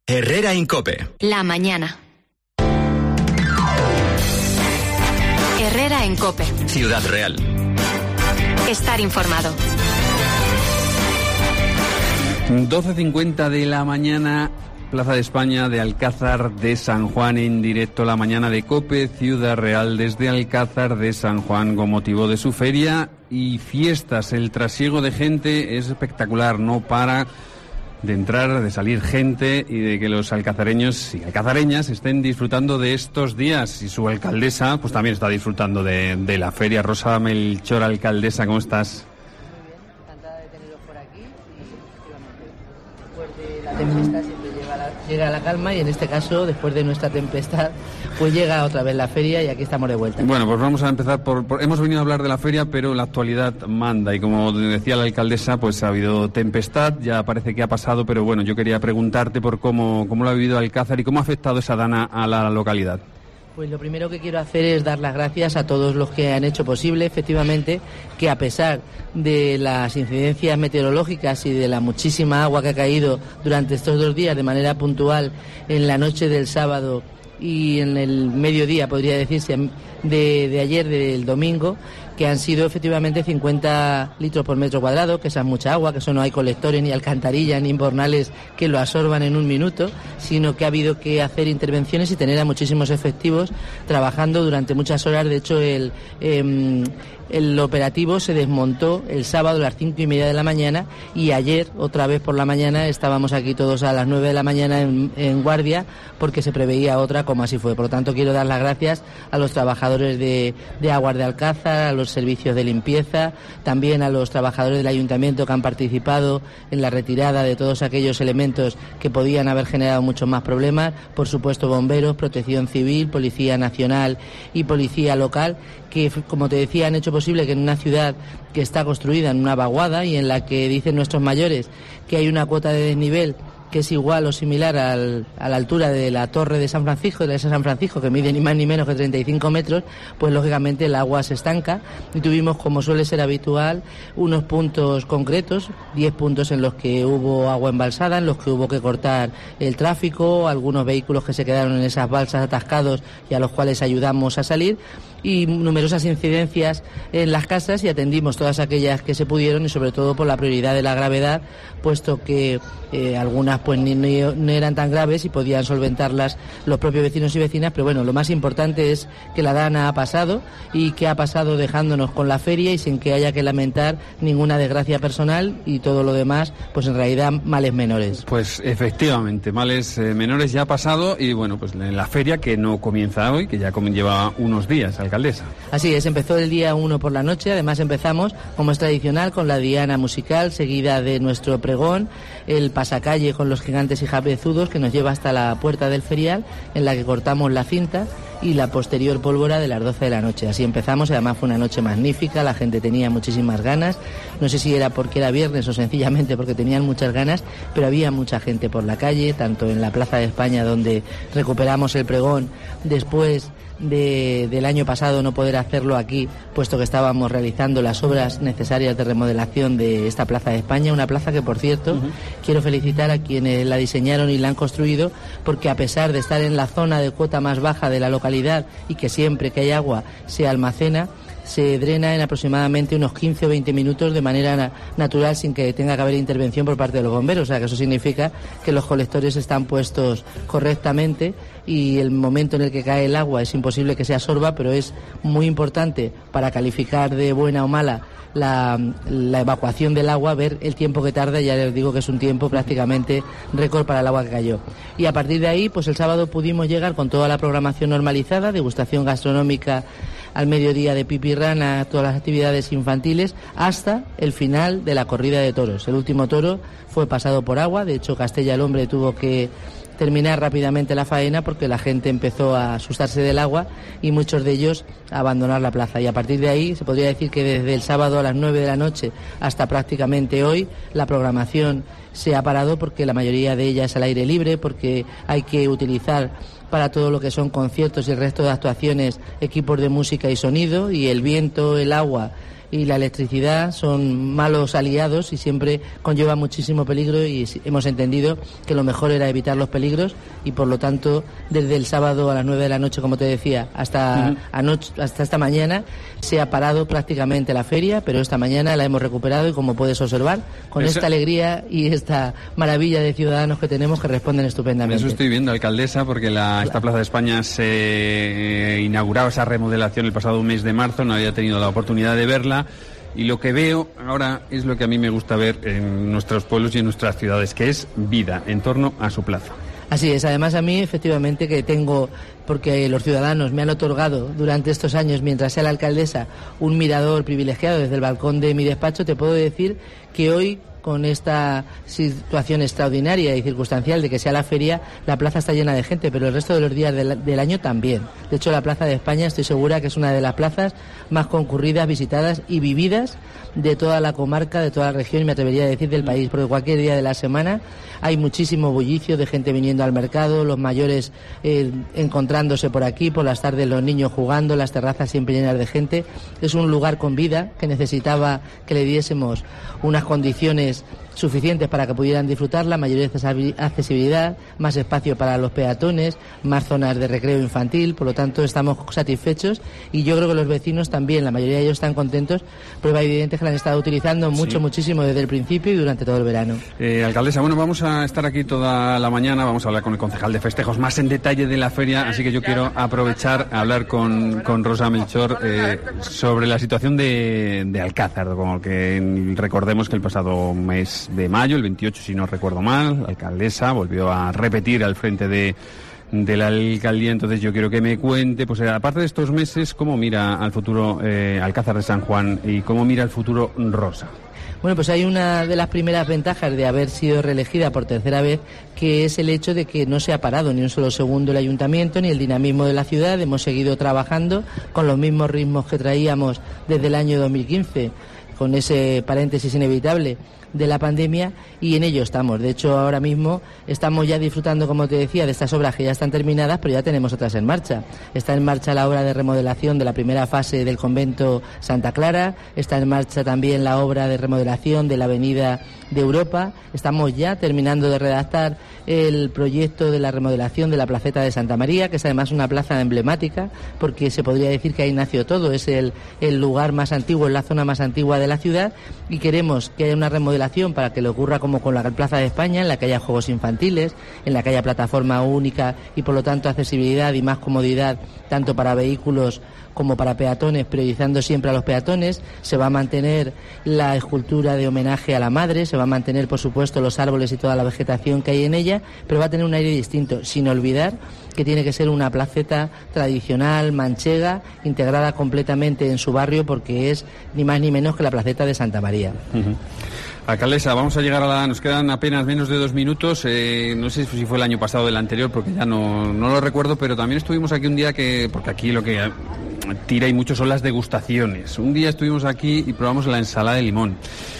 Herrera en COPE. La mañana. Herrera en COPE. Ciudad Real. Estar informado. 12:50 de la mañana, Plaza de España de Alcázar de San Juan, en directo la mañana de COPE, Ciudad Real, desde Alcázar de San Juan, con motivo de su feria y fiestas. El trasiego de gente es espectacular, no para de entrar, de salir gente y de que los alcazareños y alcazareñas estén disfrutando de estos días. Y su alcaldesa pues también está disfrutando de la feria. Rosa Melchor, alcaldesa, ¿cómo estás? La tempestad siempre llega la calma, y en este caso, después de nuestra tempestad, pues llega otra vez la feria y aquí estamos de vuelta. Bueno, pues vamos a empezar hemos venido a hablar de la feria, pero la actualidad manda, y como decía la alcaldesa, pues ha habido tempestad, ya parece que ha pasado, pero bueno, yo quería preguntarte por cómo lo ha vivido Alcázar y cómo ha afectado esa dana a la localidad. Pues lo primero que quiero hacer es dar las gracias a todos los que han hecho posible, efectivamente, que a pesar de las incidencias meteorológicas y de la muchísima agua que ha caído durante estos 2 días de manera puntual en la noche del sábado y en el mediodía, podría decirse, de ayer, del domingo, que han sido efectivamente 50 litros por metro cuadrado, que esa es mucha agua, que eso no hay colectores, ni alcantarillas, ni invernales que lo absorban en un minuto, sino que ha habido que hacer intervenciones y tener a muchísimos efectivos trabajando durante muchas horas. De hecho, el operativo se desmontó el sábado a las 5:30 de la mañana, y ayer, otra vez por la mañana, estábamos aquí todos a las 9 de la mañana en guardia, porque se preveía otra, como así fue. Por lo tanto, quiero dar las gracias a los trabajadores de Aguas de Alcázar, a los servicios de limpieza, también a los trabajadores del ayuntamiento que han participado en la retirada de todos aquellos elementos que podían haber generado muchos más problemas, por supuesto bomberos, protección civil, policía nacional y policía local, que, como te decía, han hecho posible que en una ciudad que está construida en una vaguada y en la que dicen nuestros mayores que hay una cuota de desnivel que es igual o similar a la altura de la torre de San Francisco, de la iglesia de San Francisco, que mide ni más ni menos que 35 metros, pues lógicamente el agua se estanca, y tuvimos, como suele ser habitual, unos puntos concretos, 10 puntos en los que hubo agua embalsada, en los que hubo que cortar el tráfico, algunos vehículos que se quedaron en esas balsas atascados y a los cuales ayudamos a salir, y numerosas incidencias en las casas, y atendimos todas aquellas que se pudieron, y sobre todo por la prioridad de la gravedad, puesto que algunas pues no eran tan graves y podían solventarlas los propios vecinos y vecinas. Pero bueno, lo más importante es que la dana ha pasado, y que ha pasado dejándonos con la feria y sin que haya que lamentar ninguna desgracia personal, y todo lo demás pues en realidad males menores. Pues efectivamente, males menores ya ha pasado, y bueno, pues en la feria, que no comienza hoy, que ya lleva unos días, alcaldesa. Así es, empezó el día 1 por la noche. Además empezamos, como es tradicional, con la diana musical, seguida de nuestro pregón, el pasacalle con los gigantes y jabezudos, que nos lleva hasta la puerta del ferial, en la que cortamos la cinta, y la posterior pólvora de las 12 de la noche. Así empezamos, y además fue una noche magnífica, la gente tenía muchísimas ganas, no sé si era porque era viernes o sencillamente porque tenían muchas ganas, pero había mucha gente por la calle, tanto en la Plaza de España, donde recuperamos el pregón después del año pasado no poder hacerlo aquí, puesto que estábamos realizando las obras necesarias de remodelación de esta Plaza de España, una plaza que, por cierto, quiero felicitar a quienes la diseñaron y la han construido, porque a pesar de estar en la zona de cuota más baja de la localidad, y que siempre que hay agua se almacena, se drena en aproximadamente unos 15 o 20 minutos de manera natural, sin que tenga que haber intervención por parte de los bomberos. O sea, que eso significa que los colectores están puestos correctamente, y el momento en el que cae el agua es imposible que se absorba, pero es muy importante para calificar de buena o mala la evacuación del agua, ver el tiempo que tarda. Ya les digo que es un tiempo prácticamente récord para el agua que cayó. Y a partir de ahí, pues el sábado pudimos llegar con toda la programación normalizada, degustación gastronómica al mediodía de pipirrana, todas las actividades infantiles, hasta el final de la corrida de toros. El último toro fue pasado por agua, de hecho Castella el Hombre tuvo que terminar rápidamente la faena porque la gente empezó a asustarse del agua y muchos de ellos a abandonar la plaza. Y a partir de ahí se podría decir que desde el sábado a las 9 de la noche hasta prácticamente hoy la programación se ha parado porque la mayoría de ellas es al aire libre, porque hay que utilizar para todo lo que son conciertos y el resto de actuaciones equipos de música y sonido, y el viento, el agua y la electricidad son malos aliados y siempre conlleva muchísimo peligro, y hemos entendido que lo mejor era evitar los peligros, y por lo tanto desde el sábado a las 9 de la noche, como te decía, hasta esta mañana se ha parado prácticamente la feria, pero esta mañana la hemos recuperado, y como puedes observar, con esta alegría y esta maravilla de ciudadanos que tenemos que responden estupendamente. Eso estoy viendo, alcaldesa, porque esta Plaza de España se inauguraba esa remodelación el pasado mes de marzo, no había tenido la oportunidad de verla. Y lo que veo ahora es lo que a mí me gusta ver en nuestros pueblos y en nuestras ciudades, que es vida en torno a su plaza. Así es, además a mí efectivamente que tengo, porque los ciudadanos me han otorgado durante estos años, mientras sea la alcaldesa, un mirador privilegiado desde el balcón de mi despacho, te puedo decir que hoy, con esta situación extraordinaria y circunstancial de que sea la feria, la plaza está llena de gente, pero el resto de los días del año también. De hecho, la Plaza de España estoy segura que es una de las plazas más concurridas, visitadas y vividas de toda la comarca, de toda la región, y me atrevería a decir del país, porque cualquier día de la semana hay muchísimo bullicio de gente viniendo al mercado, los mayores encontrándose por aquí, por las tardes los niños jugando, las terrazas siempre llenas de gente. Es un lugar con vida que necesitaba que le diésemos unas condiciones suficientes para que pudieran disfrutarla, mayor accesibilidad, más espacio para los peatones, más zonas de recreo infantil, por lo tanto estamos satisfechos, y yo creo que los vecinos también, la mayoría de ellos están contentos, prueba evidente que la han estado utilizando muchísimo desde el principio y durante todo el verano. Alcaldesa, bueno, vamos a estar aquí toda la mañana, vamos a hablar con el concejal de festejos más en detalle de la feria, así que yo quiero aprovechar a hablar con Rosa Melchor sobre la situación de Alcázar, como que recordemos que el pasado mes de mayo, el 28 si no recuerdo mal, la alcaldesa volvió a repetir al frente de la alcaldía. Entonces yo quiero que me cuente, pues aparte de estos meses, cómo mira al futuro Alcázar de San Juan y cómo mira el futuro Rosa. Bueno, pues hay una de las primeras ventajas de haber sido reelegida por tercera vez, que es el hecho de que no se ha parado ni un solo segundo el ayuntamiento ni el dinamismo de la ciudad. Hemos seguido trabajando con los mismos ritmos que traíamos desde el año 2015, con ese paréntesis inevitable de la pandemia, y en ello estamos. De hecho, ahora mismo estamos ya disfrutando, como te decía, de estas obras que ya están terminadas, pero ya tenemos otras en marcha. Está en marcha la obra de remodelación de la primera fase del convento Santa Clara, está en marcha también la obra de remodelación de la Avenida de Europa, estamos ya terminando de redactar el proyecto de la remodelación de la placeta de Santa María, que es además una plaza emblemática, porque se podría decir que ahí nació todo, es el lugar más antiguo, es la zona más antigua de la ciudad, y queremos que haya una remodelación para que le ocurra como con la Plaza de España, en la que haya juegos infantiles, en la que haya plataforma única y por lo tanto accesibilidad y más comodidad tanto para vehículos como para peatones, priorizando siempre a los peatones. Se va a mantener la escultura de homenaje a la madre, se va a mantener por supuesto los árboles y toda la vegetación que hay en ella, pero va a tener un aire distinto, sin olvidar que tiene que ser una placeta tradicional, manchega, integrada completamente en su barrio, porque es ni más ni menos que la placeta de Santa María. Uh-huh. Alcaldesa, vamos a llegar nos quedan apenas menos de 2 minutos, no sé si fue el año pasado o el anterior, porque ya no lo recuerdo, pero también estuvimos aquí un día porque aquí lo que tira y mucho son las degustaciones. Un día estuvimos aquí y probamos la ensalada de limón.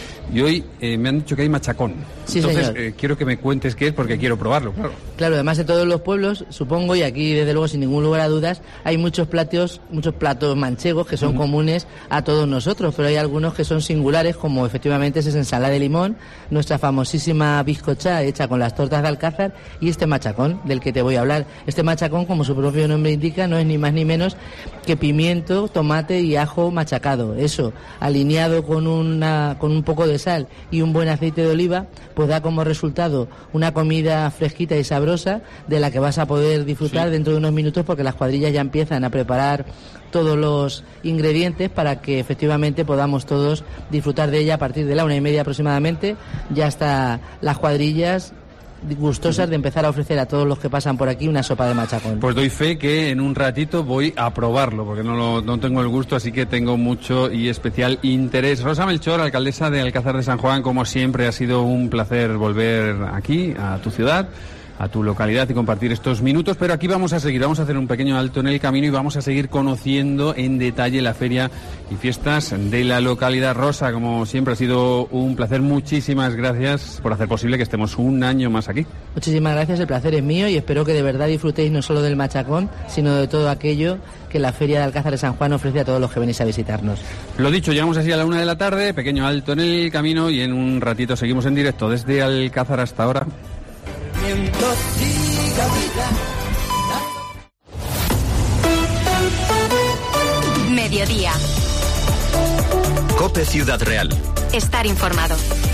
Y hoy me han dicho que hay machacón. Sí, entonces quiero que me cuentes qué es, porque quiero probarlo, claro. Claro, además de todos los pueblos, supongo, y aquí desde luego sin ningún lugar a dudas, hay muchos platos manchegos que son comunes a todos nosotros, pero hay algunos que son singulares, como efectivamente es esa ensalada de limón, nuestra famosísima bizcocha hecha con las tortas de Alcázar, y este machacón del que te voy a hablar. Este machacón, como su propio nombre indica, no es ni más ni menos que pimiento, tomate y ajo machacado. Eso, alineado con un poco de sal y un buen aceite de oliva, pues da como resultado una comida fresquita y sabrosa de la que vas a poder disfrutar dentro de unos minutos, porque las cuadrillas ya empiezan a preparar todos los ingredientes para que efectivamente podamos todos disfrutar de ella a partir de la 1:30 aproximadamente. Ya están las cuadrillas gustosas de empezar a ofrecer a todos los que pasan por aquí una sopa de machacón. Pues doy fe que en un ratito voy a probarlo, porque no tengo el gusto, así que tengo mucho y especial interés. Rosa Melchor, alcaldesa de Alcázar de San Juan, como siempre ha sido un placer volver aquí, a tu ciudad, a tu localidad y compartir estos minutos, pero aquí vamos a seguir, vamos a hacer un pequeño alto en el camino y vamos a seguir conociendo en detalle la feria y fiestas de la localidad. Rosa, como siempre ha sido un placer, muchísimas gracias por hacer posible que estemos un año más aquí. Muchísimas gracias, el placer es mío y espero que de verdad disfrutéis no solo del machacón, sino de todo aquello que la feria de Alcázar de San Juan ofrece a todos los que venís a visitarnos. Lo dicho, llegamos así a la 1 de la tarde, pequeño alto en el camino y en un ratito seguimos en directo desde Alcázar hasta ahora. Mediodía. COPE Ciudad Real. Estar informado.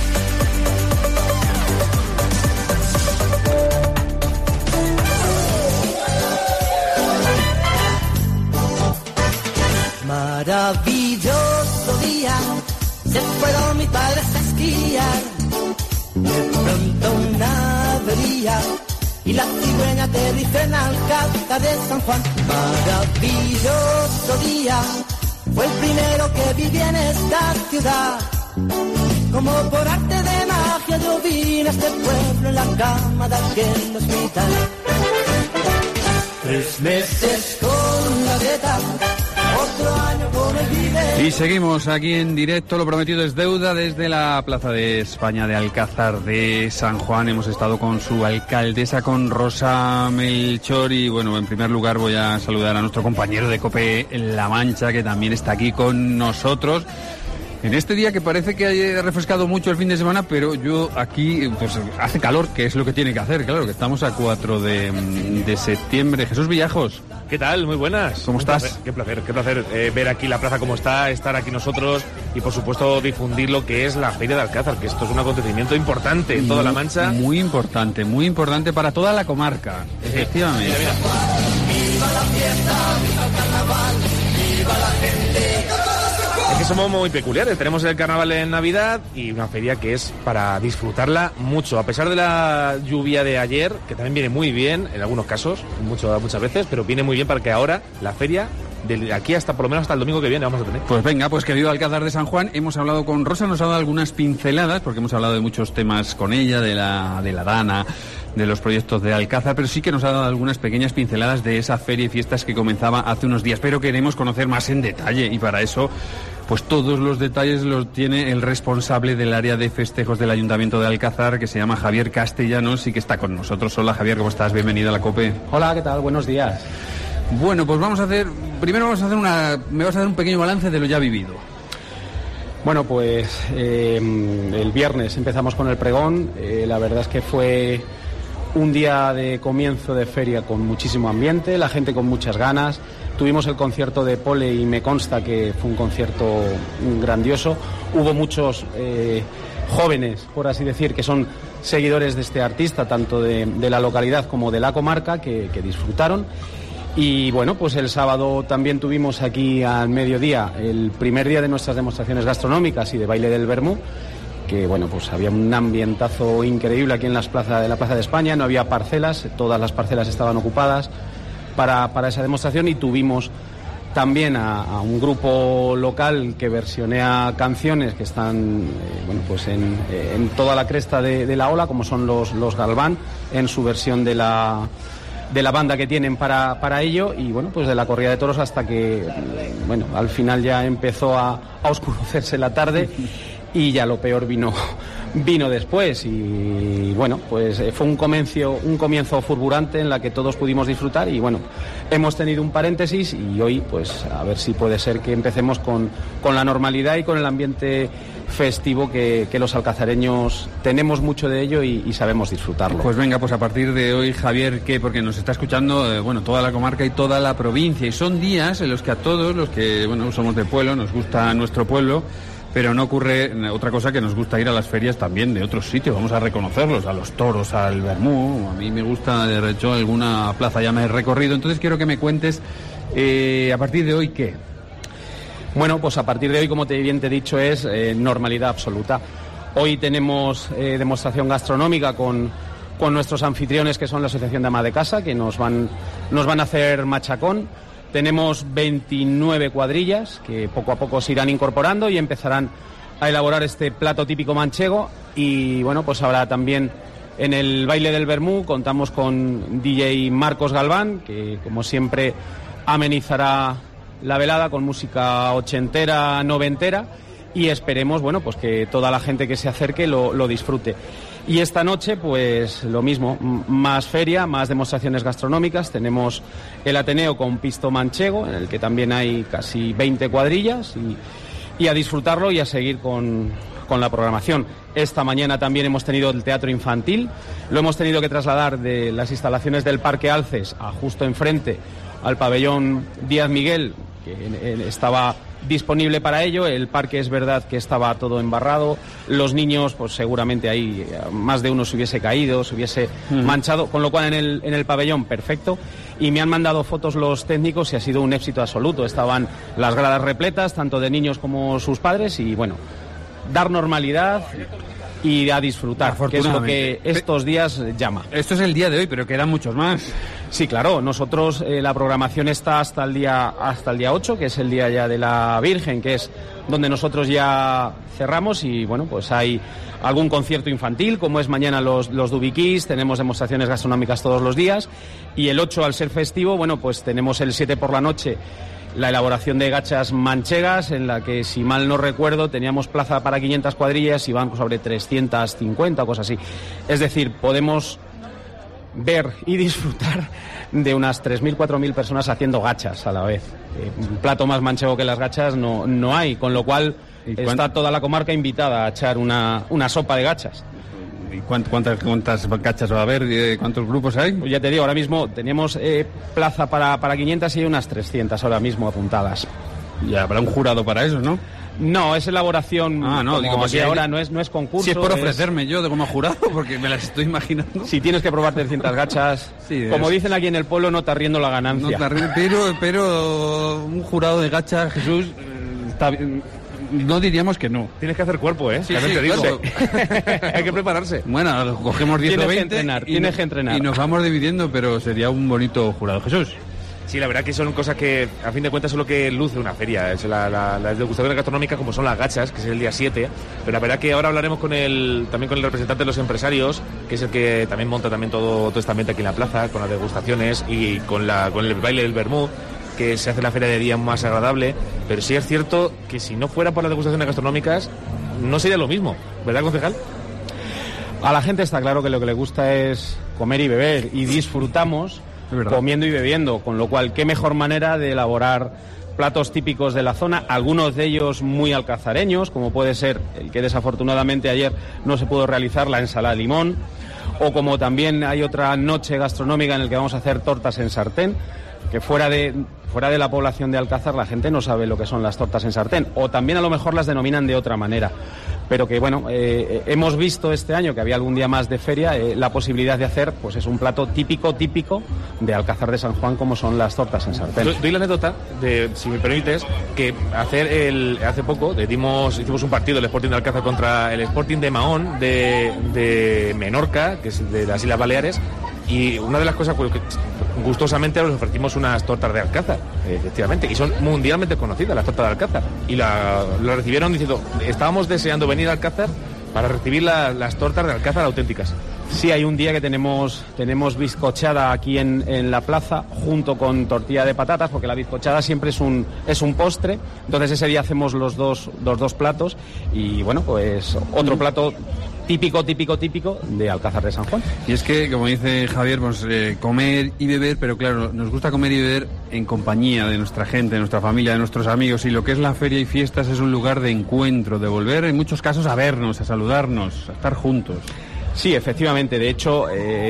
Maravilloso día, se fueron mis padres a esquiar. De pronto una avería y la cigüeña aterrizó en Alcázar de San Juan. Maravilloso día, fue el primero que viví en esta ciudad. Como por arte de magia yo vine a este pueblo en la cama de aquel hospital. 3 meses con la dieta, otro año con el vive. Y seguimos aquí en directo, lo prometido es deuda, desde la Plaza de España de Alcázar de San Juan. Hemos estado con su alcaldesa, con Rosa Melchor, y bueno, en primer lugar voy a saludar a nuestro compañero de COPE La Mancha, que también está aquí con nosotros. En este día que parece que haya refrescado mucho el fin de semana, pero yo aquí, pues hace calor, que es lo que tiene que hacer, claro, que estamos a 4 de septiembre. Jesús Villajos. ¿Qué tal? Muy buenas. ¿Cómo estás? Qué placer ver aquí la plaza como está, estar aquí nosotros y por supuesto difundir lo que es la Feria de Alcázar, que esto es un acontecimiento importante en toda La Mancha. Muy importante para toda la comarca, efectivamente. Mira. Viva la fiesta, viva el carnaval, viva la gente. Es que somos muy peculiares, tenemos el carnaval en Navidad y una feria que es para disfrutarla mucho, a pesar de la lluvia de ayer, que también viene muy bien en algunos casos, muchas veces, pero viene muy bien para que ahora la feria, de aquí hasta por lo menos hasta el domingo que viene, vamos a tener. Pues venga, pues que viva Alcázar de San Juan. Hemos hablado con Rosa, nos ha dado algunas pinceladas, porque hemos hablado de muchos temas con ella, de la Dana, de los proyectos de Alcázar, pero sí que nos ha dado algunas pequeñas pinceladas de esa feria y fiestas que comenzaba hace unos días, pero queremos conocer más en detalle, y para eso pues todos los detalles los tiene el responsable del área de festejos del Ayuntamiento de Alcázar, que se llama Javier Castellanos y que está con nosotros. Hola Javier, ¿cómo estás? Bienvenido a la COPE. Hola, ¿qué tal? Buenos días. Bueno, pues me vas a hacer un pequeño balance de lo ya vivido. Bueno, pues el viernes empezamos con el pregón. La verdad es que fue un día de comienzo de feria con muchísimo ambiente, la gente con muchas ganas. Tuvimos el concierto de Pole y me consta que fue un concierto grandioso. Hubo muchos jóvenes, por así decir, que son seguidores de este artista, tanto de la localidad como de la comarca, que disfrutaron. Y bueno, pues el sábado también tuvimos aquí al mediodía el primer día de nuestras demostraciones gastronómicas y de baile del vermú, que bueno, pues había un ambientazo increíble aquí en la plaza de España. No había parcelas, todas las parcelas estaban ocupadas para esa demostración, y tuvimos también a un grupo local que versionea canciones que están bueno, pues en toda la cresta de la ola, como son los Galván, en su versión de la banda que tienen para ello, y bueno, pues de la corrida de toros hasta que bueno, al final ya empezó a oscurecerse la tarde y ya lo peor vino después. Y bueno, pues fue un comienzo fulgurante en la que todos pudimos disfrutar, y bueno, hemos tenido un paréntesis y hoy pues a ver si puede ser que empecemos con la normalidad y con el ambiente festivo que los alcazareños tenemos mucho de ello y sabemos disfrutarlo. Pues venga, pues a partir de hoy, Javier, ¿qué? Porque nos está escuchando bueno, toda la comarca y toda la provincia, y son días en los que a todos los que bueno, somos de pueblo, nos gusta nuestro pueblo, pero no ocurre otra cosa que nos gusta ir a las ferias también de otros sitios, vamos a reconocerlos, a los toros, al vermú. A mí me gusta, de hecho, alguna plaza ya me he recorrido, entonces quiero que me cuentes a partir de hoy qué. Bueno, pues a partir de hoy, como bien te he dicho, es normalidad absoluta. Hoy tenemos demostración gastronómica con nuestros anfitriones, que son la Asociación de Ama de Casa, que nos van a hacer machacón. Tenemos 29 cuadrillas que poco a poco se irán incorporando y empezarán a elaborar este plato típico manchego. Y bueno, pues habrá también En el baile del Vermú contamos con DJ Marcos Galván, que como siempre amenizará la velada con música ochentera, noventera, y esperemos, bueno, pues que toda la gente que se acerque lo disfrute. Y esta noche, pues lo mismo, más feria, más demostraciones gastronómicas. Tenemos el Ateneo con Pisto Manchego, en el que también hay casi 20 cuadrillas, y a disfrutarlo y a seguir con la programación. Esta mañana también hemos tenido el teatro infantil, lo hemos tenido que trasladar de las instalaciones del Parque Alces a justo enfrente al pabellón Díaz Miguel, que estaba disponible para ello. El parque es verdad que estaba todo embarrado, los niños pues seguramente ahí más de uno se hubiese caído, se hubiese manchado, con lo cual en el pabellón perfecto, y me han mandado fotos los técnicos y ha sido un éxito absoluto. Estaban las gradas repletas, tanto de niños como sus padres, y bueno, dar normalidad y a disfrutar, que es lo que estos días llama. Esto es el día de hoy, pero quedan muchos más. Sí, claro, nosotros la programación está hasta el día 8, que es el día ya de la Virgen, que es donde nosotros ya cerramos, y bueno, pues hay algún concierto infantil, como es mañana los Dubiquís, tenemos demostraciones gastronómicas todos los días, y el 8, al ser festivo, bueno, pues tenemos el 7 por la noche la elaboración de gachas manchegas, en la que, si mal no recuerdo, teníamos plaza para 500 cuadrillas y van sobre 350 o cosas así. Es decir, podemos ver y disfrutar de unas 3.000, 4.000 personas haciendo gachas a la vez. Un plato más manchego que las gachas no hay, con lo cual está toda la comarca invitada a echar una sopa de gachas. ¿Y cuántas gachas va a haber? ¿Cuántos grupos hay? Pues ya te digo, ahora mismo teníamos plaza para 500 y hay unas 300 ahora mismo apuntadas. Y habrá un jurado para eso, ¿no? No, es elaboración. No, digo, porque ahora no es concurso. Si es por ofrecerme yo de como jurado, porque me las estoy imaginando. Si tienes que probar 300 gachas, sí, como dicen aquí en el pueblo, no te arriendo la ganancia. Pero un jurado de gachas, Jesús, está bien. No diríamos que no. Tienes que hacer cuerpo, ¿eh? Sí, te digo. Hay que prepararse. Bueno, cogemos 10 o 20 tienes que entrenar. Y nos vamos dividiendo, pero sería un bonito jurado. Jesús. Sí, la verdad que son cosas que, a fin de cuentas, son lo que luce una feria. Es las degustaciones gastronómicas, como son las gachas, que es el día 7. Pero la verdad que ahora hablaremos también con el representante de los empresarios, que es el que también monta también todo este ambiente aquí en la plaza, con las degustaciones y con el baile del vermú, que se hace la feria de día más agradable. Pero sí es cierto que si no fuera por las degustaciones gastronómicas, no sería lo mismo, ¿verdad, concejal? A la gente está claro que lo que le gusta es comer y beber, y disfrutamos comiendo y bebiendo, con lo cual, qué mejor manera de elaborar platos típicos de la zona, algunos de ellos muy alcazareños, como puede ser el que desafortunadamente ayer no se pudo realizar, la ensalada de limón, o como también hay otra noche gastronómica en la que vamos a hacer tortas en sartén, que fuera de la población de Alcázar la gente no sabe lo que son las tortas en sartén, o también a lo mejor las denominan de otra manera, pero que bueno, hemos visto este año que había algún día más de feria, la posibilidad de hacer, pues es un plato típico de Alcázar de San Juan, como son las tortas en sartén. Doy la anécdota de, si me permites, que hace poco hicimos un partido, el Sporting de Alcázar contra el Sporting de Mahón de Menorca, que es de las Islas Baleares. Y una de las cosas que gustosamente les ofrecimos unas tortas de Alcázar, efectivamente, y son mundialmente conocidas las tortas de Alcázar. Y lo recibieron diciendo, estábamos deseando venir a Alcázar para recibir las tortas de Alcázar auténticas. Sí, hay un día que tenemos bizcochada aquí en la plaza, junto con tortilla de patatas, porque la bizcochada siempre es un postre. Entonces ese día hacemos los dos platos, y bueno, pues otro plato típico de Alcázar de San Juan. Y es que, como dice Javier, pues comer y beber, pero claro, nos gusta comer y beber en compañía de nuestra gente, de nuestra familia, de nuestros amigos, y lo que es la feria y fiestas es un lugar de encuentro, de volver en muchos casos a vernos, a saludarnos, a estar juntos. Sí, efectivamente. De hecho,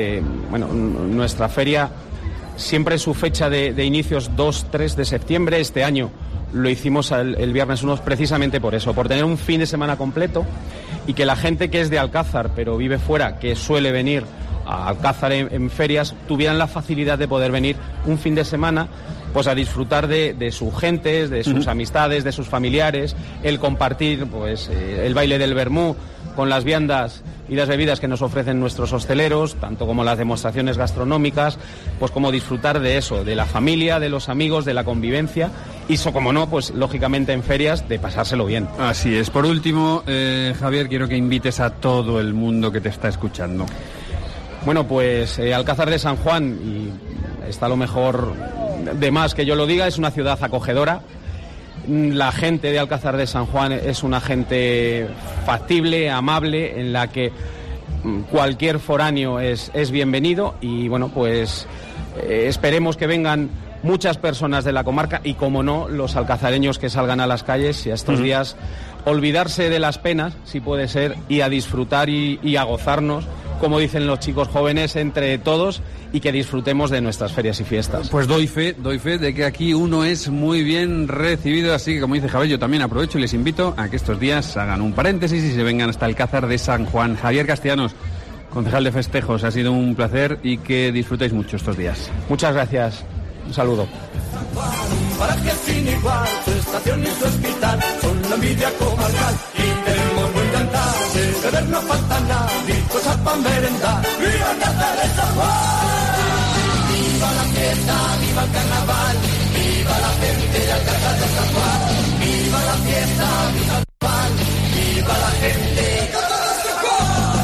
nuestra feria siempre su fecha de inicios 2-3 de septiembre. Este año lo hicimos el viernes 1 precisamente por eso, por tener un fin de semana completo, y que la gente que es de Alcázar pero vive fuera, que suele venir a Alcázar en ferias, tuvieran la facilidad de poder venir un fin de semana pues a disfrutar de sus gentes, de sus amistades, de sus familiares, el compartir pues el baile del vermú con las viandas y las bebidas que nos ofrecen nuestros hosteleros, tanto como las demostraciones gastronómicas, pues como disfrutar de eso, de la familia, de los amigos, de la convivencia, y eso, como no, pues lógicamente en ferias, de pasárselo bien. Así es. Por último, Javier, quiero que invites a todo el mundo que te está escuchando. Bueno, pues Alcázar de San Juan, y está lo mejor de más que yo lo diga, es una ciudad acogedora. La gente de Alcázar de San Juan es una gente factible, amable, en la que cualquier foráneo es bienvenido y bueno, pues esperemos que vengan muchas personas de la comarca y, como no, los alcazareños que salgan a las calles y a estos días olvidarse de las penas, si puede ser, y a disfrutar y a gozarnos, como dicen los chicos jóvenes, entre todos, y que disfrutemos de nuestras ferias y fiestas. Pues doy fe de que aquí uno es muy bien recibido, así que, como dice Javier, yo también aprovecho y les invito a que estos días hagan un paréntesis y se vengan hasta Alcázar de San Juan. Javier Castellanos, concejal de festejos, ha sido un placer y que disfrutéis mucho estos días. Muchas gracias. Un saludo. Para que sin igual su estación y su hospital son la envidia comarcal y tenemos buen cantar. De beber no falta nada, ni cosas para merendar. ¡Viva Alcázar de San Juan! ¡Viva la fiesta, viva el carnaval! ¡Viva la gente de Alcázar de San Juan! ¡Viva la fiesta, viva el carnaval! ¡Viva la gente de Alcázar de San Juan!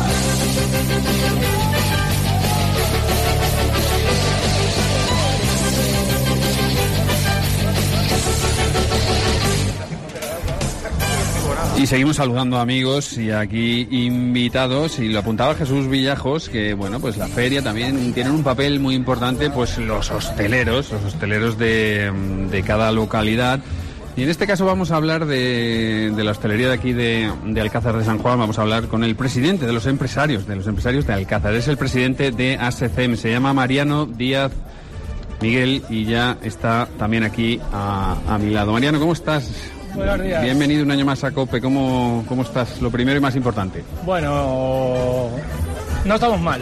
Y seguimos saludando a amigos y aquí invitados, y lo apuntaba Jesús Villajos, que bueno, pues la feria también tiene un papel muy importante, pues los hosteleros de cada localidad. Y en este caso vamos a hablar de la hostelería de aquí de Alcázar de San Juan. Vamos a hablar con el presidente de los empresarios de Alcázar. Es el presidente de ASECEM, se llama Mariano Díaz Miguel y ya está también aquí a mi lado. Mariano, ¿cómo estás? Buenos días. Bienvenido un año más a COPE. ¿Cómo estás? Lo primero y más importante. Bueno, no estamos mal.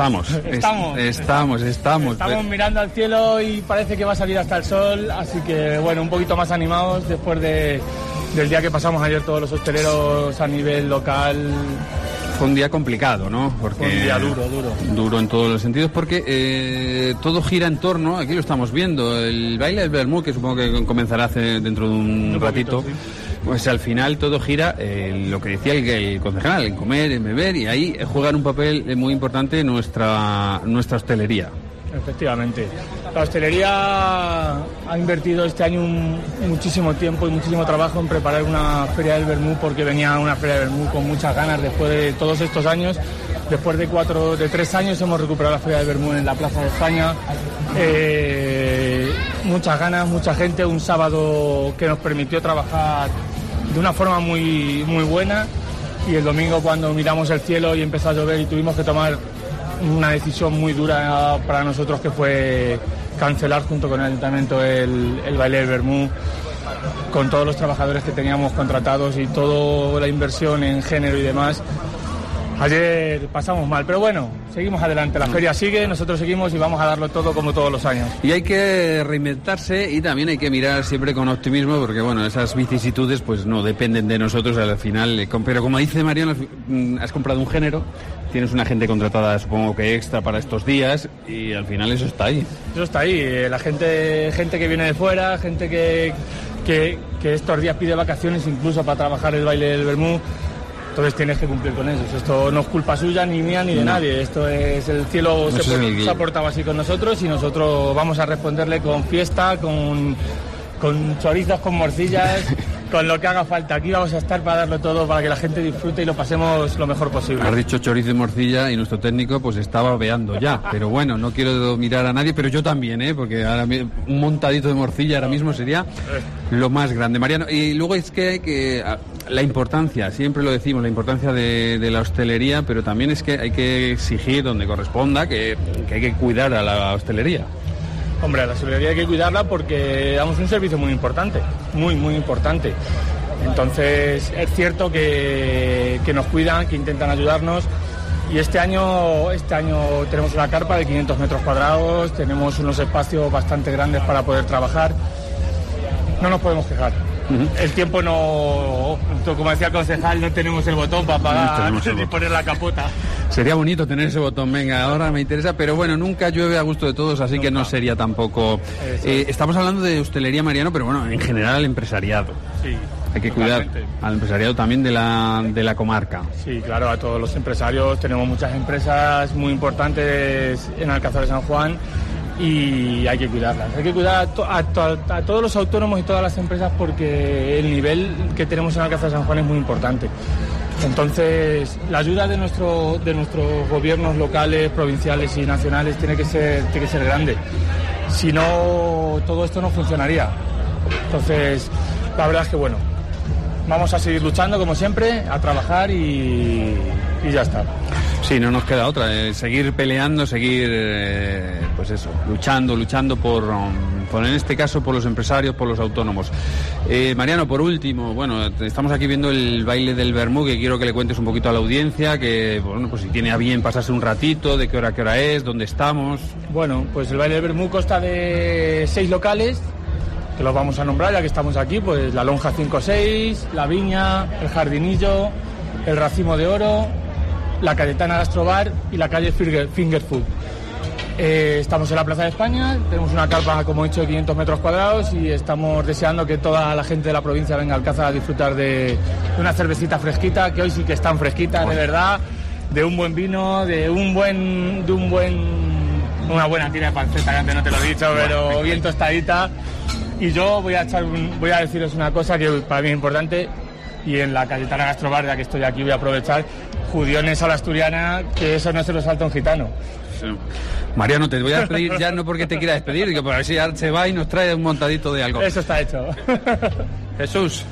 Estamos mirando al cielo y parece que va a salir hasta el sol, así que bueno, un poquito más animados después del día que pasamos ayer todos los hosteleros a nivel local. Fue un día complicado, ¿no? Porque fue un día duro. Duro en todos los sentidos, porque todo gira en torno, aquí lo estamos viendo, el baile del Vermú, que supongo que comenzará dentro de un ratito, poquito, sí. Pues al final todo gira, lo que decía el concejal, en comer, en beber, y ahí juegan un papel muy importante nuestra hostelería. Efectivamente. La hostelería ha invertido este año muchísimo tiempo y muchísimo trabajo en preparar una feria del Vermú, porque venía una feria del Vermú con muchas ganas después de todos estos años. Después de 3 años hemos recuperado la feria del Vermú en la Plaza de España. Muchas ganas, mucha gente, un sábado que nos permitió trabajar de una forma muy, muy buena, y el domingo, cuando miramos el cielo y empezó a llover y tuvimos que tomar una decisión muy dura para nosotros, que fue cancelar junto con el ayuntamiento el baile del Vermú, con todos los trabajadores que teníamos contratados y toda la inversión en género y demás. Ayer pasamos mal, pero bueno, seguimos adelante, la feria sigue, nosotros seguimos y vamos a darlo todo como todos los años. Y hay que reinventarse y también hay que mirar siempre con optimismo, porque bueno, esas vicisitudes pues no dependen de nosotros al final. Pero como dice Mariano, has comprado un género, tienes una gente contratada, supongo que extra para estos días, y al final eso está ahí. Eso está ahí, la gente que viene de fuera, gente que estos días pide vacaciones incluso para trabajar el baile del Vermú. Entonces tienes que cumplir con eso. Esto no es culpa suya, ni mía, ni de nadie. Esto es el cielo, se ha portado así con nosotros, y nosotros vamos a responderle con fiesta, con chorizos, con morcillas, con lo que haga falta. Aquí vamos a estar para darlo todo, para que la gente disfrute y lo pasemos lo mejor posible. Has dicho chorizo y morcilla y nuestro técnico pues estaba babeando ya. Pero bueno, no quiero mirar a nadie, pero yo también, porque ahora un montadito de morcilla ahora mismo sería lo más grande. Mariano, y luego es que hay que... La importancia, siempre lo decimos, la importancia de la hostelería, pero también es que hay que exigir donde corresponda que hay que cuidar a la hostelería. Hombre, a la hostelería hay que cuidarla porque damos un servicio muy importante, muy, muy importante. Entonces, es cierto que nos cuidan, que intentan ayudarnos. Y este año tenemos una carpa de 500 metros cuadrados, tenemos unos espacios bastante grandes para poder trabajar. No nos podemos quejar. El tiempo no, como decía el concejal, no tenemos el botón para apagar ni poner la capota. Sería bonito tener ese botón, venga, ahora me interesa, pero bueno, nunca llueve a gusto de todos, así que no sería tampoco... estamos hablando de hostelería, Mariano, pero bueno, en general el empresariado. Sí, Hay que cuidar al empresariado también de la comarca. Sí, claro, a todos los empresarios. Tenemos muchas empresas muy importantes en Alcázar de San Juan y hay que cuidarlas. Hay que cuidar a todos los autónomos y todas las empresas porque el nivel que tenemos en Alcázar de San Juan es muy importante. Entonces, la ayuda de nuestros gobiernos locales, provinciales y nacionales tiene que ser grande. Si no, todo esto no funcionaría. Entonces, la verdad es que bueno, vamos a seguir luchando como siempre, a trabajar y ya está. Sí, no nos queda otra, seguir peleando, seguir pues eso, luchando por en este caso por los empresarios, por los autónomos. Mariano, por último, bueno, estamos aquí viendo el baile del Vermú, que quiero que le cuentes un poquito a la audiencia, que bueno, pues si tiene a bien pasarse un ratito, de qué hora es, dónde estamos. Bueno, pues el baile del Vermú consta de 6 locales, que los vamos a nombrar ya que estamos aquí, pues la Lonja 5-6, la Viña, el Jardinillo, el Racimo de Oro, la Cayetana Gastrobar y la calle Finger Food. Estamos en la Plaza de España, tenemos una carpa, como he dicho, de 500 metros cuadrados y estamos deseando que toda la gente de la provincia venga a Alcázar a disfrutar de una cervecita fresquita, que hoy sí que están fresquitas, de verdad, de un buen vino, una buena tira de panceta, que antes no te lo he dicho, pero bien tostadita. Y yo voy a deciros una cosa que para mí es importante, y en la Cayetana Gastrobar, ya que estoy aquí, voy a aprovechar, judiones a la asturiana, que eso no se lo salta un gitano. Sí. Mariano, te voy a despedir ya, no porque te quiera despedir, que por así se va y nos trae un montadito de algo. Eso está hecho. Jesús.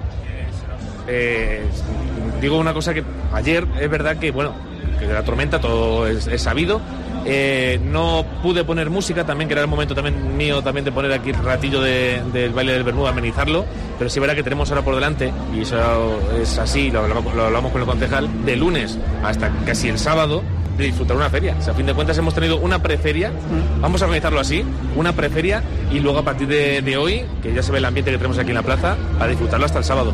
Digo una cosa, que ayer es verdad que, bueno, que de la tormenta todo es sabido. No pude poner música también, que era el momento también mío también de poner aquí el ratillo del baile del Vermú, amenizarlo, pero sí es verdad que tenemos ahora por delante, y eso es así, lo hablamos con el concejal, de lunes hasta casi el sábado, de disfrutar una feria. O sea, a fin de cuentas hemos tenido una preferia, vamos a organizarlo así, una preferia, y luego a partir de hoy, que ya se ve el ambiente que tenemos aquí en la plaza, a disfrutarlo hasta el sábado.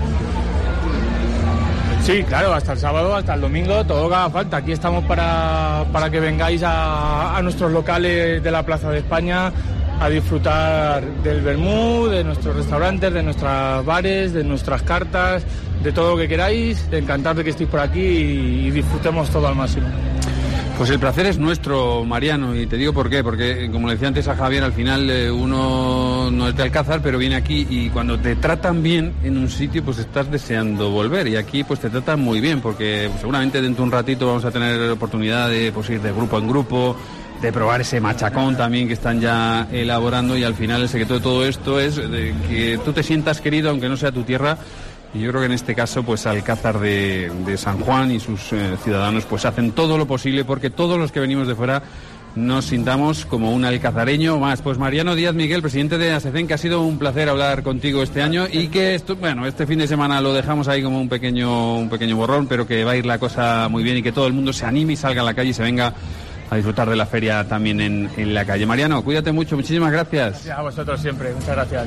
Sí, claro, hasta el sábado, hasta el domingo, todo lo que haga falta. Aquí estamos para que vengáis a nuestros locales de la Plaza de España a disfrutar del vermú, de nuestros restaurantes, de nuestros bares, de nuestras cartas, de todo lo que queráis. Encantado de que estéis por aquí y disfrutemos todo al máximo. Pues el placer es nuestro, Mariano, y te digo por qué, porque como le decía antes a Javier, al final uno no es de Alcázar, pero viene aquí y cuando te tratan bien en un sitio, pues estás deseando volver, y aquí pues te tratan muy bien, porque seguramente dentro de un ratito vamos a tener oportunidad de pues, ir de grupo en grupo, de probar ese machacón también que están ya elaborando, y al final el secreto de todo esto es de que tú te sientas querido aunque no sea tu tierra. Y yo creo que en este caso, pues Alcázar de San Juan y sus ciudadanos pues hacen todo lo posible porque todos los que venimos de fuera nos sintamos como un alcazareño más. Pues Mariano Díaz Miguel, presidente de ASECEN, que ha sido un placer hablar contigo este año y que este fin de semana lo dejamos ahí como un pequeño borrón, pero que va a ir la cosa muy bien y que todo el mundo se anime y salga a la calle y se venga a disfrutar de la feria también en la calle. Mariano, cuídate mucho, muchísimas gracias. Gracias a vosotros siempre, muchas gracias.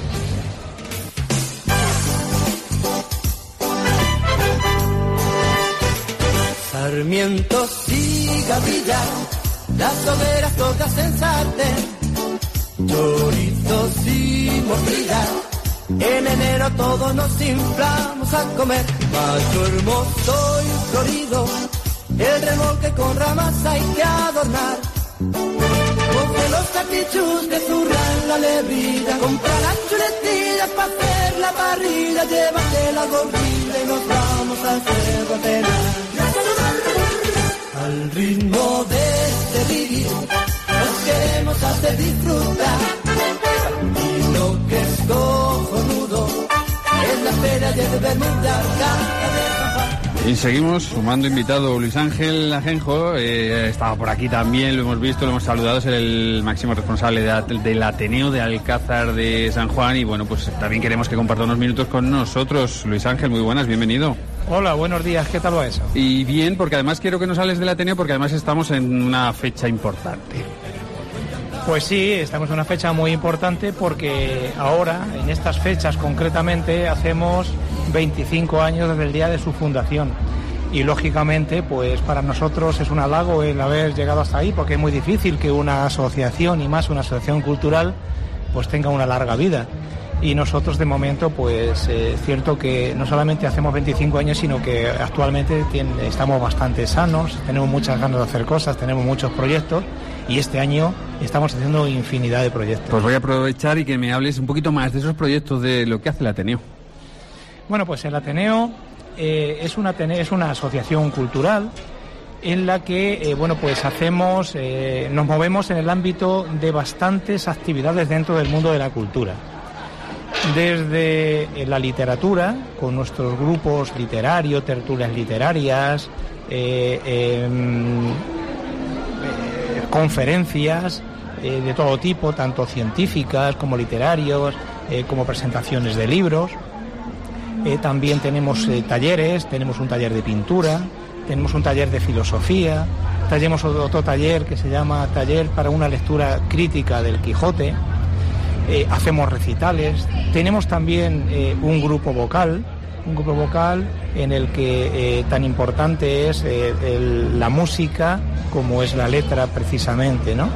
Sarmientos y gavillas, las hogueras todas en sartén, chorizos y morcillas, en enero todos nos inflamos a comer. Mayo hermoso y florido, el remolque con ramas hay que adornar. Coge los capichus que zurran la lebrilla, compra las chuletillas para hacer la parrilla, llévate la gordita y nos vamos al cerro a cenar. Al ritmo de este reggae nos queremos hacer disfrutar, y lo que es cojonudo es la feria del vermú de Alcázar de San Juan. Y seguimos sumando invitado Luis Ángel Ajenjo, estaba por aquí también, lo hemos visto, lo hemos saludado, es el máximo responsable del Ateneo de Alcázar de San Juan, y bueno, pues también queremos que comparta unos minutos con nosotros. Luis Ángel, muy buenas, bienvenido. Hola, buenos días, ¿qué tal va eso? Y bien, porque además quiero que nos hables del Ateneo, porque además estamos en una fecha importante. Pues sí, estamos en una fecha muy importante porque ahora, en estas fechas concretamente, hacemos 25 años desde el día de su fundación. Y lógicamente, pues para nosotros es un halago el haber llegado hasta ahí, porque es muy difícil que una asociación, y más una asociación cultural, pues tenga una larga vida. y nosotros de momento pues es cierto que no solamente hacemos 25 años, sino que actualmente estamos bastante sanos, tenemos muchas ganas de hacer cosas, tenemos muchos proyectos y este año estamos haciendo infinidad de proyectos. Pues voy a aprovechar y que me hables un poquito más de esos proyectos, de lo que hace el Ateneo. Bueno, pues el Ateneo es una asociación cultural en la que pues nos movemos en el ámbito de bastantes actividades dentro del mundo de la cultura. Desde la literatura, con nuestros grupos literarios, tertulias literarias, conferencias de todo tipo, tanto científicas como literarios, como presentaciones de libros. También tenemos talleres, tenemos un taller de pintura, tenemos un taller de filosofía, tenemos otro taller que se llama Taller para una lectura crítica del Quijote, hacemos recitales, tenemos también un grupo vocal en el que tan importante es la música como es la letra precisamente, ¿no?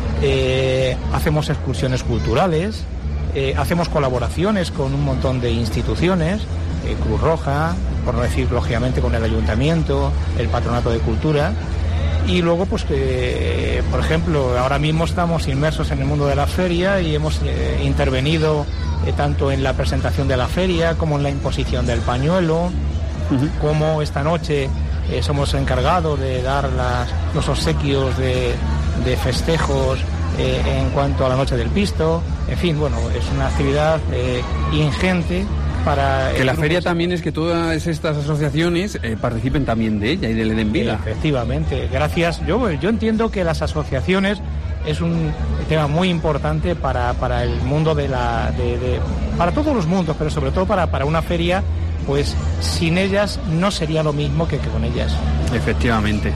Hacemos excursiones culturales, hacemos colaboraciones con un montón de instituciones, Cruz Roja, por no decir lógicamente con el Ayuntamiento, el Patronato de Cultura, y luego pues que, por ejemplo, ahora mismo estamos inmersos en el mundo de la feria y hemos intervenido tanto en la presentación de la feria como en la imposición del pañuelo, como esta noche somos encargados de dar los obsequios de festejos en cuanto a la Noche del Pisto. En fin, bueno, es una actividad ingente para... Que la feria también es que todas estas asociaciones participen también de ella y le den vida. Efectivamente, gracias. Yo entiendo que las asociaciones es un tema muy importante para el mundo para todos los mundos, pero sobre todo para una feria, pues sin ellas no sería lo mismo que con ellas. Efectivamente.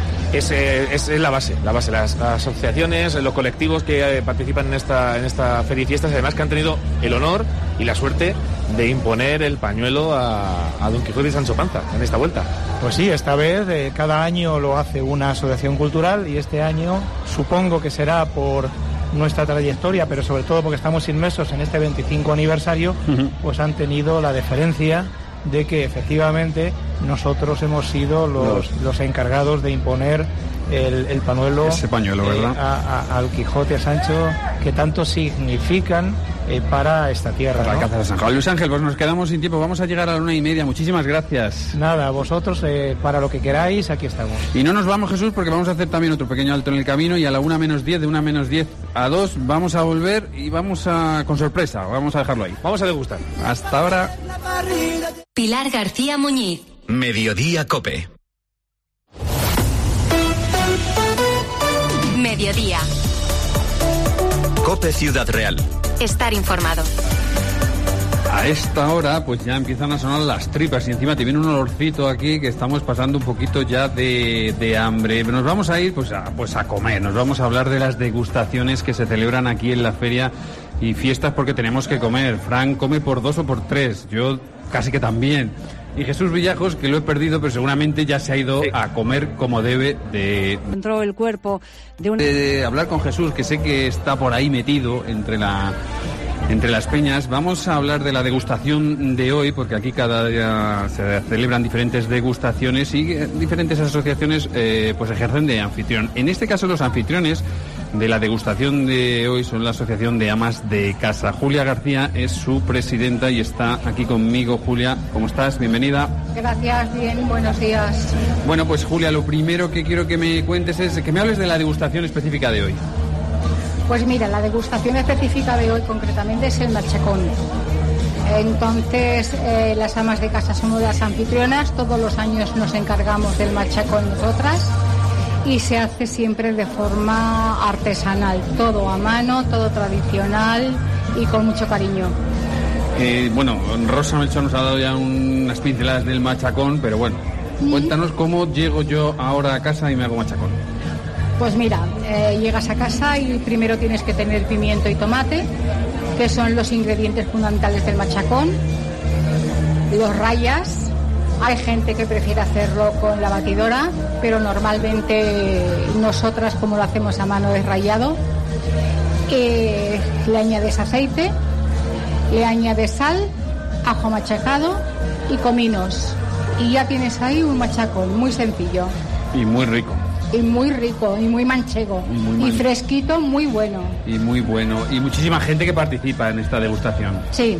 Es la base, las asociaciones, los colectivos que participan en esta feria y fiestas, además que han tenido el honor y la suerte de imponer el pañuelo a Don Quijote y Sancho Panza en esta vuelta. Pues sí, esta vez cada año lo hace una asociación cultural y este año supongo que será por nuestra trayectoria, pero sobre todo porque estamos inmersos en este 25 aniversario, pues han tenido la deferencia de que efectivamente nosotros hemos sido los encargados de imponer el pañuelo, ese pañuelo, ¿verdad? Al Quijote, a Sancho, que tanto significan para esta tierra, para ¿no? Alcázar de San Juan. Luis Ángel, pues nos quedamos sin tiempo, vamos a llegar a la 1:30, muchísimas gracias. Nada, vosotros para lo que queráis, aquí estamos. Y no nos vamos, Jesús, porque vamos a hacer también otro pequeño alto en el camino y a la 1:10, de 1:10 a 2 vamos a volver y con sorpresa, vamos a dejarlo ahí. Vamos a degustar. Hasta ahora. Pilar García Muñiz. Mediodía Cope. Mediodía. Cope Ciudad Real. Estar informado. A esta hora pues ya empiezan a sonar las tripas y encima te viene un olorcito aquí que estamos pasando un poquito ya de hambre. Nos vamos a ir pues a comer, nos vamos a hablar de las degustaciones que se celebran aquí en la feria y fiestas porque tenemos que comer. Fran come por 2 o por 3, yo casi que también. Y Jesús Villajos, que lo he perdido, pero seguramente ya se ha ido a comer como debe Entró el cuerpo de hablar con Jesús, que sé que está por ahí metido entre las peñas. Vamos a hablar de la degustación de hoy, porque aquí cada día se celebran diferentes degustaciones y diferentes asociaciones pues ejercen de anfitrión. En este caso los anfitriones de la degustación de hoy son la Asociación de Amas de Casa. Julia García es su presidenta y está aquí conmigo. Julia, ¿cómo estás? Bienvenida. Gracias, bien, buenos días. Bueno, pues Julia, lo primero que quiero que me cuentes es que me hables de la degustación específica de hoy. Pues mira, la degustación específica de hoy concretamente es el machacón. Entonces, las amas de casa somos las anfitrionas, todos los años nos encargamos del machacón nosotras y se hace siempre de forma artesanal, todo a mano, todo tradicional y con mucho cariño. Bueno, Rosa Melchor nos ha dado ya unas pinceladas del machacón, pero bueno, cuéntanos cómo llego yo ahora a casa y me hago machacón. Pues mira, llegas a casa y primero tienes que tener pimiento y tomate, que son los ingredientes fundamentales del machacón. Los rayas. Hay gente que prefiere hacerlo con la batidora, pero normalmente nosotras, como lo hacemos a mano, es rallado. Le añades aceite Le añades sal, ajo machacado y cominos. Y ya tienes ahí un machacón muy sencillo. Y muy rico. Y muy rico, y muy manchego. Y fresquito, muy bueno. Y muy bueno. Y muchísima gente que participa en esta degustación. Sí.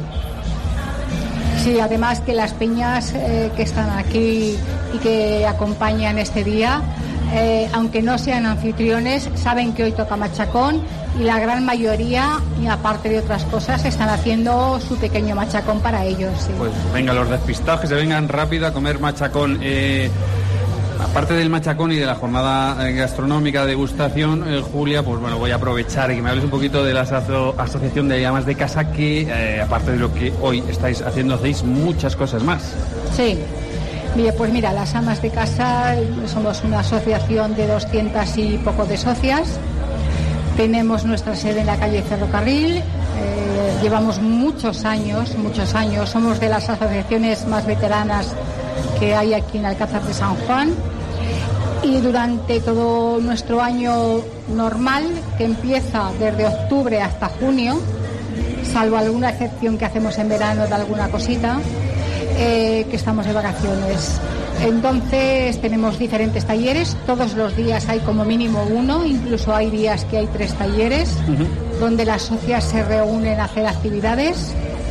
Sí, además que las peñas que están aquí y que acompañan este día, aunque no sean anfitriones, saben que hoy toca machacón y la gran mayoría, y aparte de otras cosas, están haciendo su pequeño machacón para ellos. Sí. Pues venga, los despistados que se vengan rápido a comer machacón. Aparte del machacón y de la jornada gastronómica de degustación, Julia, pues bueno, voy a aprovechar y que me hables un poquito de la Asociación de Amas de Casa, que aparte de lo que hoy estáis haciendo, hacéis muchas cosas más. Sí. Bien, pues mira, las Amas de Casa somos una asociación de 200 y poco de socias. Tenemos nuestra sede en la calle Ferrocarril. Llevamos muchos años, somos de las asociaciones más veteranas que hay aquí en Alcázar de San Juan, y durante todo nuestro año normal, que empieza desde octubre hasta junio, salvo alguna excepción que hacemos en verano de alguna cosita, que estamos de vacaciones. Entonces tenemos diferentes talleres, todos los días hay como mínimo uno, incluso hay días que hay 3 talleres, donde las socias se reúnen a hacer actividades.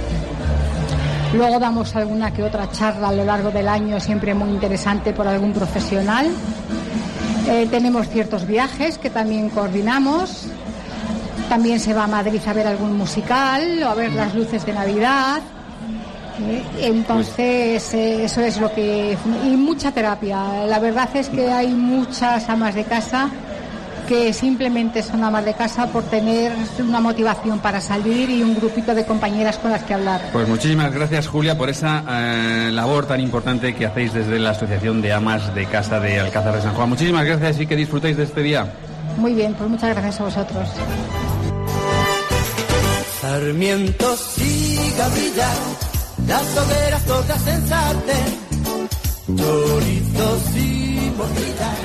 Luego damos alguna que otra charla a lo largo del año, siempre muy interesante por algún profesional. Tenemos ciertos viajes que también coordinamos. También se va a Madrid a ver algún musical o a ver las luces de Navidad. Entonces, eso es lo que... Y mucha terapia. La verdad es que hay muchas amas de casa que simplemente son amas de casa por tener una motivación para salir y un grupito de compañeras con las que hablar. Pues muchísimas gracias, Julia, por esa labor tan importante que hacéis desde la Asociación de Amas de Casa de Alcázar de San Juan. Muchísimas gracias y que disfrutéis de este día. Muy bien, pues muchas gracias a vosotros. Sarmiento siga brillar, las hogueras todas ensalten, chorizos y morcillas.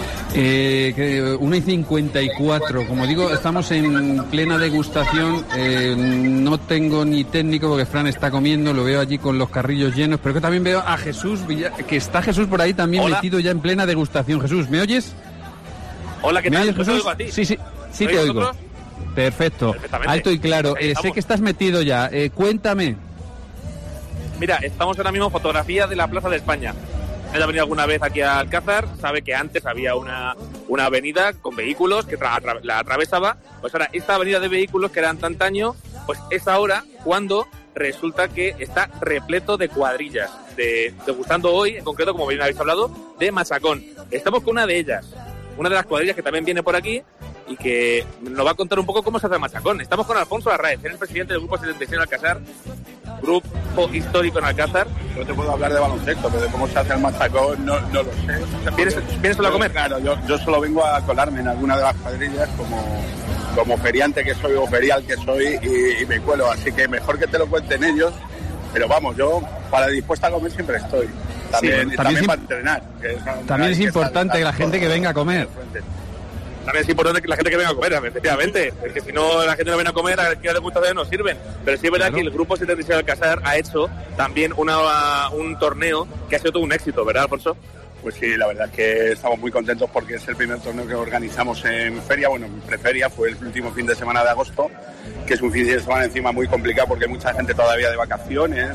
1:54, como digo, estamos en plena degustación. No tengo ni técnico porque Fran está comiendo, lo veo allí con los carrillos llenos, pero que también veo a Jesús, que está Jesús por ahí también. Hola. Metido ya en plena degustación. Jesús, ¿me oyes? Hola, ¿qué tal? ¿Me oyes, Jesús? ¿Te oigo a ti? Sí, te oigo. Nosotros? Perfecto, alto y claro. Sé que estás metido ya, cuéntame. Mira, estamos ahora mismo en fotografía de la Plaza de España. Él ha venido alguna vez aquí a Alcázar, sabe que antes había una avenida con vehículos que la atravesaba. Pues ahora esta avenida de vehículos que eran de antaño, pues es ahora cuando resulta que está repleto de cuadrillas, degustando hoy, en concreto, como bien habéis hablado, de machacón. Estamos con una de ellas, una de las cuadrillas que también viene por aquí y que nos va a contar un poco cómo se hace el machacón. Estamos con Alfonso Arraez, el presidente del Grupo 76 en Alcázar, grupo histórico en Alcázar. No te puedo hablar de baloncesto, pero de cómo se hace el machacón no lo sé. ¿Vienes solo a comer? Claro, yo solo vengo a colarme en alguna de las cuadrillas como feriante que soy o ferial que soy y me cuelo, así que mejor que te lo cuenten ellos, pero vamos, yo para dispuesta a comer siempre estoy. También para entrenar. También es importante que la gente que venga a comer. También es importante que la gente que venga a comer, efectivamente. Es que si no la gente no viene a comer, a las degustaciones no sirven. Pero sí es verdad que el Grupo 76 de Alcázar ha hecho también un torneo que ha sido todo un éxito, ¿verdad, Alfonso? Pues sí, la verdad es que estamos muy contentos porque es el primer torneo que organizamos en feria, bueno, en preferia, fue el último fin de semana de agosto, que es un fin de semana encima muy complicado porque hay mucha gente todavía de vacaciones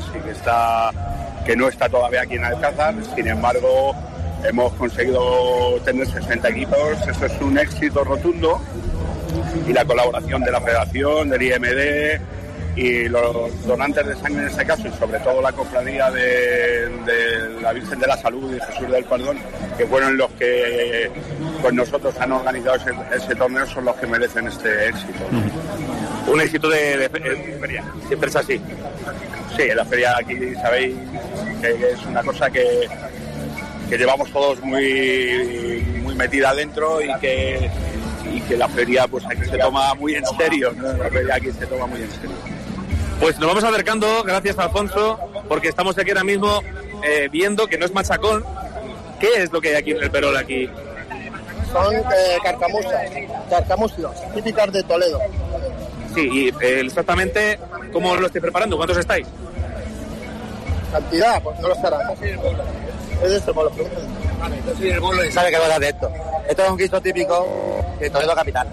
y que no está todavía aquí en Alcázar. Sin embargo, hemos conseguido tener 60 equipos, eso es un éxito rotundo, y la colaboración de la Federación, del IMD y los donantes de sangre en este caso, y sobre todo la cofradía de la Virgen de la Salud y Jesús del Perdón, que fueron los que con nosotros han organizado ese torneo, son los que merecen este éxito. Un éxito de feria, siempre es así. Sí, la feria aquí sabéis que es una cosa que llevamos todos muy metida adentro y que la feria pues aquí se toma muy en serio, ¿no? La feria aquí se toma muy en serio. Pues nos vamos acercando, gracias Alfonso, porque estamos aquí ahora mismo viendo que no es machacón. ¿Qué es lo que hay aquí en el perol aquí? Son carcamusas típicas de Toledo. Sí, y exactamente, ¿cómo lo estáis preparando? ¿Cuántos estáis? Cantidad, pues no lo estará. Es esto, por los productos. Vale, yo soy el bolo y sabe qué cosas de esto. Esto es un guiso típico de Toledo capital.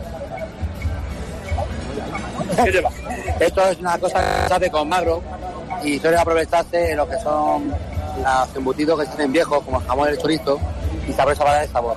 ¿Qué lleva? Esto es una cosa que se hace con magro y suele aprovecharse en lo que son los embutidos que tienen viejos, como el jamón y el chorizo, y se aprovecha para dar el sabor.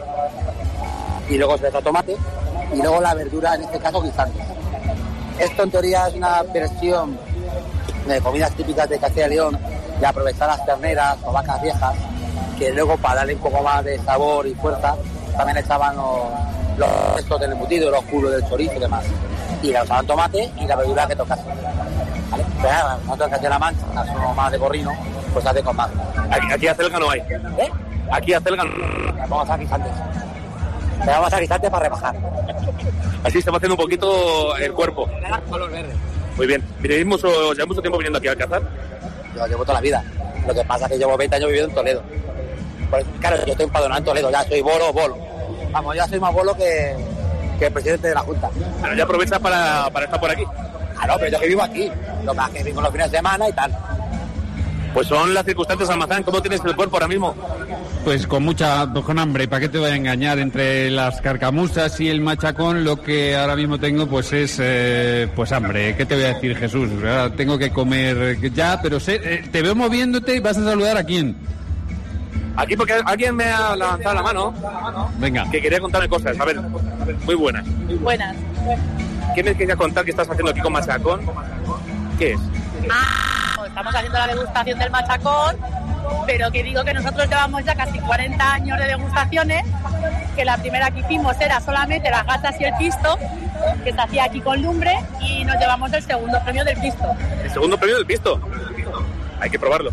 Y luego se le echa tomate y luego la verdura, en este caso guisantes. Esto en teoría es una versión de comidas típicas de Castilla y León, de aprovechar las terneras o vacas viejas, que luego para darle un poco más de sabor y fuerza también echaban los restos del embutido, los culos del chorizo y demás. Y le usaban tomate y la verdura que tocase. ¿Vale? Pero nosotros que La Mancha, somos más de corrino, pues se hace con más. Aquí acelga no hay. ¿Eh? Aquí acelga no. Vamos a guisantes. Le vamos a guisantes para rebajar. Así se va haciendo un poquito el cuerpo. Color verde. Muy bien. Mire, ¿ya mucho tiempo viniendo aquí a Alcázar? Yo llevo toda la vida. Lo que pasa es que llevo 20 años viviendo en Toledo. Pues, claro, yo estoy empadronado en Toledo, ya soy bolo. Vamos, ya soy más bolo que el presidente de la Junta. Pero ya aprovechas para estar por aquí. Claro, pero yo que vivo aquí. Lo más que vivo los fines de semana y tal. Pues son las circunstancias, Almazán. ¿Cómo tienes el cuerpo ahora mismo? Pues con hambre, ¿para qué te voy a engañar? Entre las carcamusas y el machacón, lo que ahora mismo tengo pues es pues hambre. ¿Qué te voy a decir, Jesús? Ahora tengo que comer ya, pero te veo moviéndote y vas a saludar a quién. Aquí porque alguien me ha levantado la mano. Venga. Que quería contarme cosas. A ver, muy buenas. Buenas. ¿Qué me querías contar que estás haciendo aquí con machacón? ¿Qué es? Estamos haciendo la degustación del machacón, pero que digo que nosotros llevamos ya casi 40 años de degustaciones, que la primera que hicimos era solamente las gatas y el pisto, que se hacía aquí con lumbre, y nos llevamos el segundo premio del pisto. ¿El segundo premio del pisto? Hay que probarlo.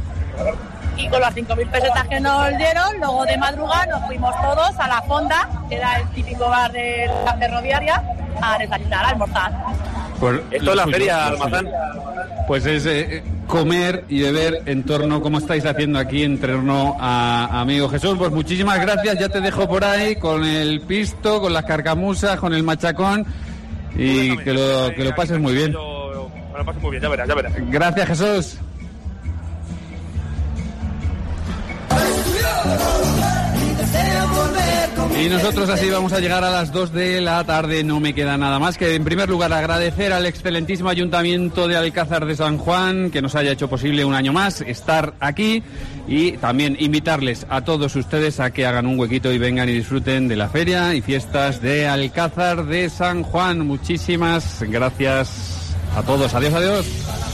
Y con las 5.000 pesetas que nos dieron, luego de madrugada nos fuimos todos a la Fonda, que era el típico bar de la ferroviaria, a desayunar, a almorzar. Pues esto es la feria, Almazán. Pues es comer y beber en torno, como estáis haciendo aquí, en torno a amigo Jesús. Pues muchísimas gracias, ya te dejo por ahí con el pisto, con las carcamusas, con el machacón, y que lo pases muy bien. Me lo paso muy bien, ya verás. Gracias, Jesús. Y nosotros así vamos a llegar a las 2 de la tarde. No me queda nada más que, en primer lugar, agradecer al excelentísimo Ayuntamiento de Alcázar de San Juan que nos haya hecho posible un año más estar aquí, y también invitarles a todos ustedes a que hagan un huequito y vengan y disfruten de la feria y fiestas de Alcázar de San Juan. Muchísimas gracias a todos. Adiós.